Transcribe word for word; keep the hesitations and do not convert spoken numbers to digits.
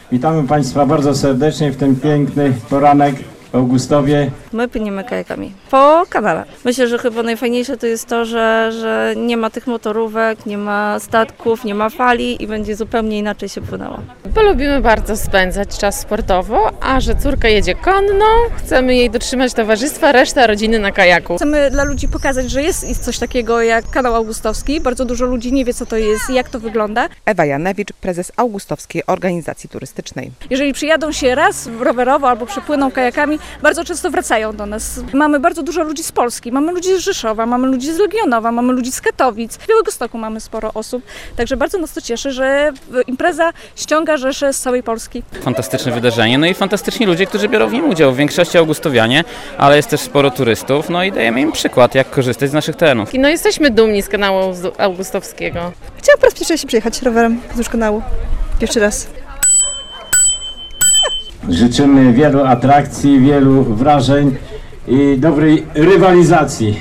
Witamy Państwa bardzo serdecznie w ten piękny poranek w Augustowie. My płyniemy kajakami po kanale. Myślę, że chyba najfajniejsze to jest to, że, że nie ma tych motorówek, nie ma statków, nie ma fali i będzie zupełnie inaczej się płynęło. Bo lubimy bardzo spędzać czas sportowo, a że córka jedzie konno, chcemy jej dotrzymać towarzystwa, reszta rodziny na kajaku. Chcemy dla ludzi pokazać, że jest coś takiego jak kanał augustowski. Bardzo dużo ludzi nie wie, co to jest i jak to wygląda. Ewa Janewicz, prezes Augustowskiej Organizacji Turystycznej. Jeżeli przyjadą się raz rowerowo albo przepłyną kajakami, bardzo często wracają do nas. Mamy bardzo dużo ludzi z Polski, mamy ludzi z Rzeszowa, mamy ludzi z Legionowa, mamy ludzi z Katowic. W Białegostoku mamy sporo osób, także bardzo nas to cieszy, że impreza ściąga rzesze z całej Polski. Fantastyczne wydarzenie, no i fantastyczni ludzie, którzy biorą w nim udział. W większości augustowianie, ale jest też sporo turystów, no i dajemy im przykład, jak korzystać z naszych terenów. No jesteśmy dumni z kanału augustowskiego. Chciałam po raz pierwszy się przejechać rowerem wzdłuż kanału. Pierwszy raz. Życzymy wielu atrakcji, wielu wrażeń i dobrej rywalizacji.